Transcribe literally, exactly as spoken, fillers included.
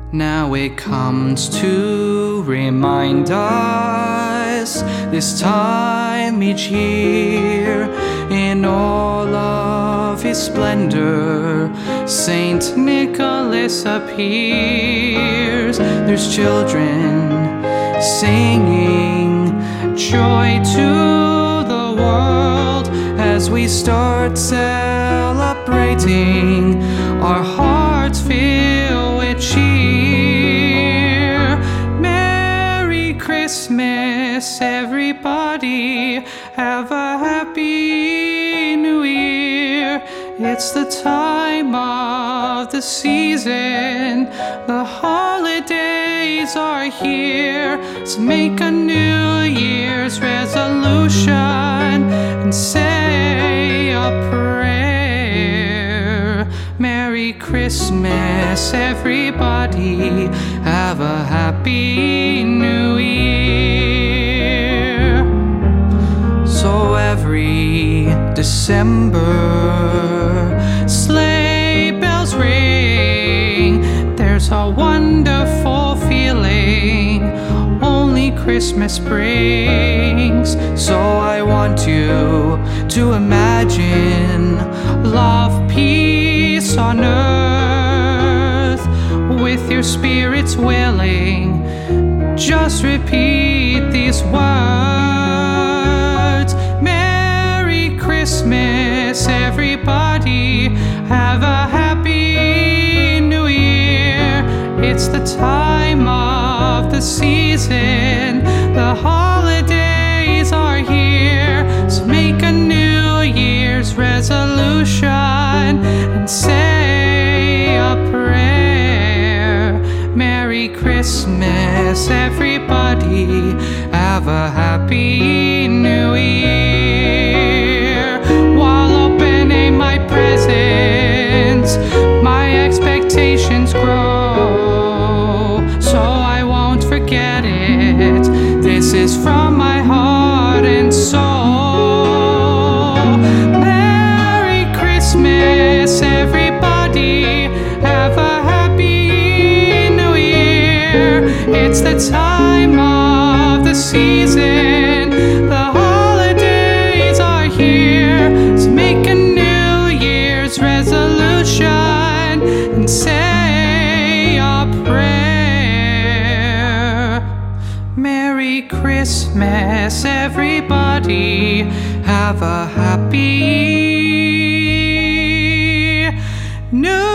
Now it comes to remind us this time each year, in all of his splendor, Saint Nicholas appears. There's children singing joy to the world as we start celebrating, our hearts fill with cheer. Merry Christmas, everybody, have a happy new year. It's the time of the season, the holidays are here. So make a New Year's resolution and say a prayer. Merry Christmas, everybody, have a happy new year. So every December, sleigh bells ring, there's a wonderful feeling only Christmas brings. So I want you to imagine love, peace on earth, with your spirits willing. Just repeat these words. Merry Christmas, everybody, have a happy new year. It's the time of the season, the holidays are here. So make a New Year's resolution and say a prayer. Merry Christmas, everybody, have a happy new year. While opening my presents, my expectations grow, so I won't forget it. This is from my heart and soul. Merry Christmas, everybody, have a happy new year. It's the time of the season, the holidays are here. So make a New Year's resolution and say a prayer. Merry Christmas, everybody, have a happy New